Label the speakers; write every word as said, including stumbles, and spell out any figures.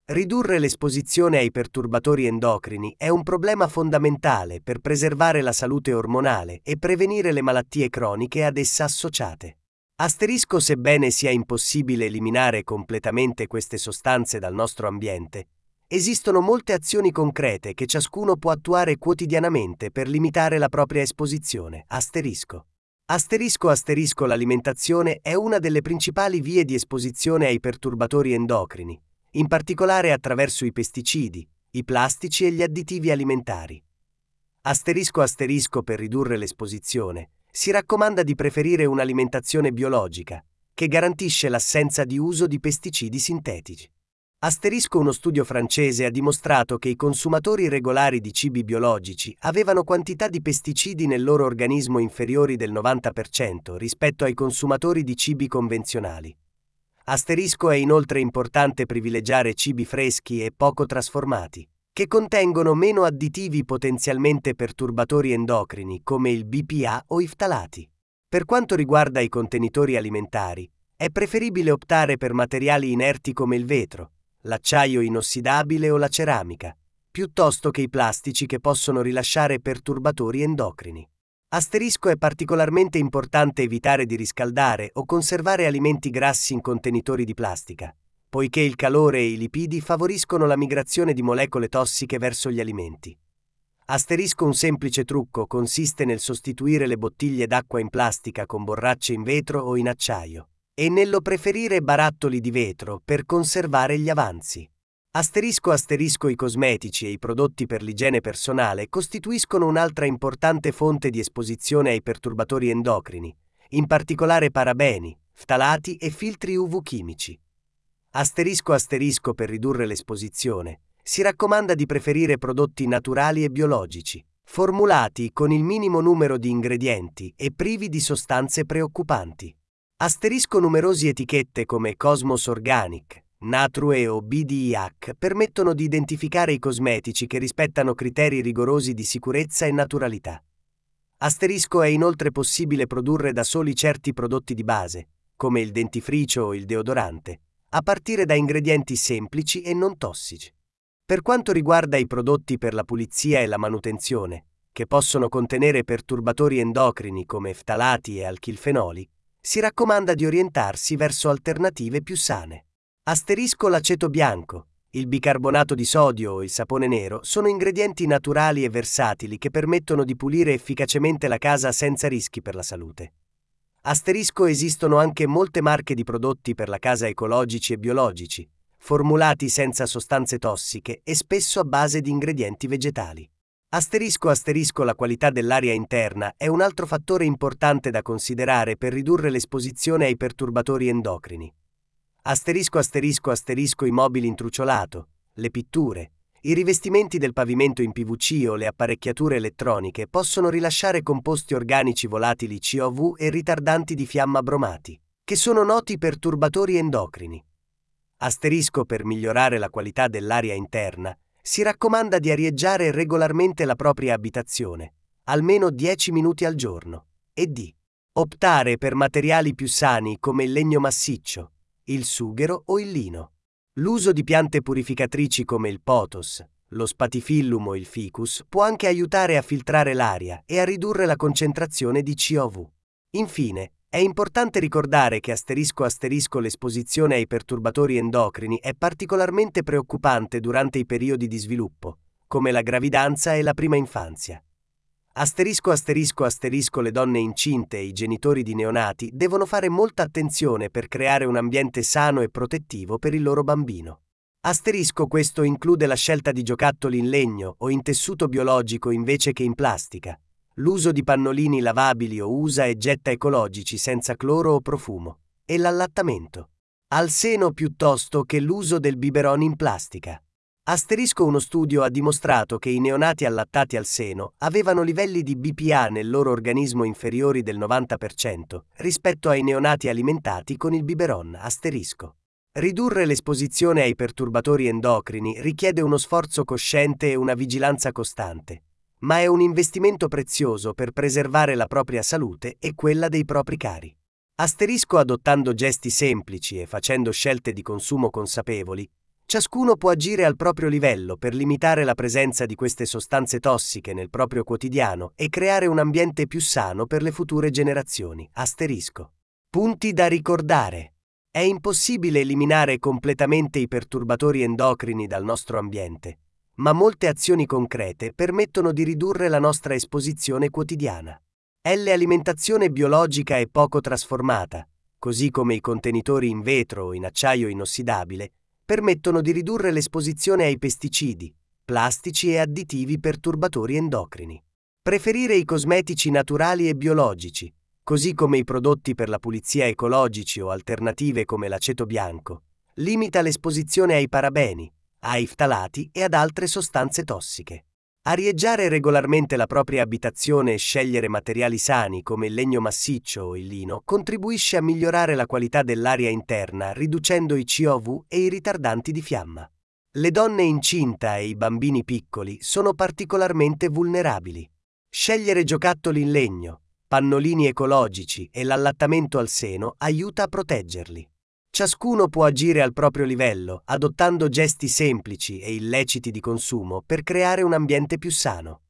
Speaker 1: Ridurre l'esposizione ai perturbatori endocrini è un problema fondamentale per preservare la salute ormonale e prevenire le malattie croniche ad essa associate. Asterisco sebbene sia impossibile eliminare completamente queste sostanze dal nostro ambiente, esistono molte azioni concrete che ciascuno può attuare quotidianamente per limitare la propria esposizione. Asterisco. Asterisco asterisco l'alimentazione è una delle principali vie di esposizione ai perturbatori endocrini, in particolare attraverso i pesticidi, i plastici e gli additivi alimentari. Asterisco asterisco per ridurre l'esposizione, si raccomanda di preferire un'alimentazione biologica, che garantisce l'assenza di uso di pesticidi sintetici. Asterisco uno studio francese ha dimostrato che i consumatori regolari di cibi biologici avevano quantità di pesticidi nel loro organismo inferiori del novanta per cento rispetto ai consumatori di cibi convenzionali. Asterisco è inoltre importante privilegiare cibi freschi e poco trasformati, che contengono meno additivi potenzialmente perturbatori endocrini come il B P A o i ftalati. Per quanto riguarda i contenitori alimentari, è preferibile optare per materiali inerti come il vetro, l'acciaio inossidabile o la ceramica, piuttosto che i plastici che possono rilasciare perturbatori endocrini. Asterisco è particolarmente importante evitare di riscaldare o conservare alimenti grassi in contenitori di plastica, poiché il calore e i lipidi favoriscono la migrazione di molecole tossiche verso gli alimenti. Asterisco un semplice trucco consiste nel sostituire le bottiglie d'acqua in plastica con borracce in vetro o in acciaio, e nello preferire barattoli di vetro per conservare gli avanzi. Asterisco asterisco i cosmetici e i prodotti per l'igiene personale costituiscono un'altra importante fonte di esposizione ai perturbatori endocrini, in particolare parabeni, ftalati e filtri U V chimici. Asterisco asterisco per ridurre l'esposizione, si raccomanda di preferire prodotti naturali e biologici, formulati con il minimo numero di ingredienti e privi di sostanze preoccupanti. Asterisco numerose etichette come Cosmos Organic, Natrue o B D I H permettono di identificare i cosmetici che rispettano criteri rigorosi di sicurezza e naturalità. Asterisco è inoltre possibile produrre da soli certi prodotti di base, come il dentifricio o il deodorante, a partire da ingredienti semplici e non tossici. Per quanto riguarda i prodotti per la pulizia e la manutenzione, che possono contenere perturbatori endocrini come ftalati e alchilfenoli, si raccomanda di orientarsi verso alternative più sane. Asterisco l'aceto bianco, il bicarbonato di sodio o il sapone nero sono ingredienti naturali e versatili che permettono di pulire efficacemente la casa senza rischi per la salute. Asterisco esistono anche molte marche di prodotti per la casa ecologici e biologici, formulati senza sostanze tossiche e spesso a base di ingredienti vegetali. Asterisco asterisco la qualità dell'aria interna è un altro fattore importante da considerare per ridurre l'esposizione ai perturbatori endocrini. Asterisco asterisco asterisco i mobili in truciolato, le pitture, i rivestimenti del pavimento in P V C o le apparecchiature elettroniche possono rilasciare composti organici volatili C O V e ritardanti di fiamma bromati, che sono noti perturbatori endocrini. Asterisco per migliorare la qualità dell'aria interna, si raccomanda di arieggiare regolarmente la propria abitazione, almeno dieci minuti al giorno, e di optare per materiali più sani come il legno massiccio, il sughero o il lino. L'uso di piante purificatrici come il pothos, lo spatifillum o il ficus può anche aiutare a filtrare l'aria e a ridurre la concentrazione di C O V. Infine, è importante ricordare che asterisco asterisco l'esposizione ai perturbatori endocrini è particolarmente preoccupante durante i periodi di sviluppo, come la gravidanza e la prima infanzia. Asterisco asterisco asterisco le donne incinte e i genitori di neonati devono fare molta attenzione per creare un ambiente sano e protettivo per il loro bambino. Asterisco questo include la scelta di giocattoli in legno o in tessuto biologico invece che in plastica, l'uso di pannolini lavabili o usa e getta ecologici senza cloro o profumo, e l'allattamento al seno piuttosto che l'uso del biberon in plastica. Asterisco uno studio ha dimostrato che i neonati allattati al seno avevano livelli di B P A nel loro organismo inferiori del novanta per cento rispetto ai neonati alimentati con il biberon. Asterisco. Ridurre l'esposizione ai perturbatori endocrini richiede uno sforzo cosciente e una vigilanza costante, ma è un investimento prezioso per preservare la propria salute e quella dei propri cari. Asterisco adottando gesti semplici e facendo scelte di consumo consapevoli, Ciascuno può agire al proprio livello per limitare la presenza di queste sostanze tossiche nel proprio quotidiano e creare un ambiente più sano per le future generazioni. Asterisco. Punti da ricordare. È impossibile eliminare completamente i perturbatori endocrini dal nostro ambiente, ma molte azioni concrete permettono di ridurre la nostra esposizione quotidiana. L'alimentazione biologica e poco trasformata, così come i contenitori in vetro o in acciaio inossidabile, permettono di ridurre l'esposizione ai pesticidi, plastici e additivi perturbatori endocrini. Preferire i cosmetici naturali e biologici, così come i prodotti per la pulizia ecologici o alternative come l'aceto bianco, limita l'esposizione ai parabeni, ai ftalati e ad altre sostanze tossiche. Arieggiare regolarmente la propria abitazione e scegliere materiali sani come il legno massiccio o il lino contribuisce a migliorare la qualità dell'aria interna, riducendo i C O V e i ritardanti di fiamma. Le donne incinta e i bambini piccoli sono particolarmente vulnerabili. Scegliere giocattoli in legno, pannolini ecologici e l'allattamento al seno aiuta a proteggerli. Ciascuno può agire al proprio livello, adottando gesti semplici e illeciti di consumo per creare un ambiente più sano.